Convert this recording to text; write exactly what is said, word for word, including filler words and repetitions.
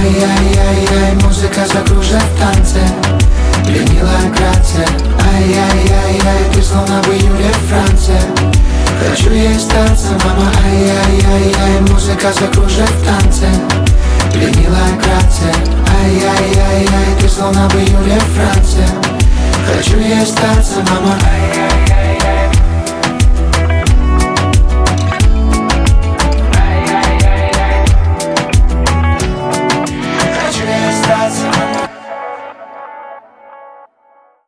Ай-яй-яй-яй, музыка закружит в танце. Пленила грация. Ай-яй-яй-яй, ты словно в июле Франция. Хочу ей остаться, мама. Ай-яй-яй-яй, музыка закружит в танце. Пленила грация. Ай-яй-яй-яй, ты словно в июле Франция. Хочу ей остаться, мама.